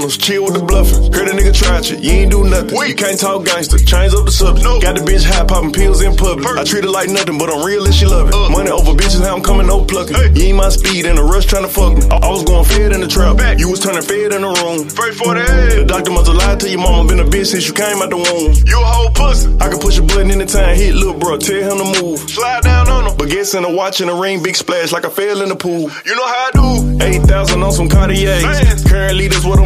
rumors, chill with the bluffing. Heard a nigga try shit, you ain't do nothing. You can't talk gangster, change up the subject. Got the bitch high popping pills in public. I treat her like nothing, but I'm real and she love it. Money over bitches, how I'm coming, no plucking. You ain't my speed in a rush trying to fuck me. I was going fed in the trap. You was turning fed in the room. Straight for the head. The doctor must have lied to your mama, been a bitch since you came out the womb. You a whole pussy. I can push a button anytime, hit little bro, tell him to move. Slide down on him. But guess in a watch and a ring, big splash like I fell in the pool. You know how I do. 8,000 on some Cartier. Currently, that's what I'm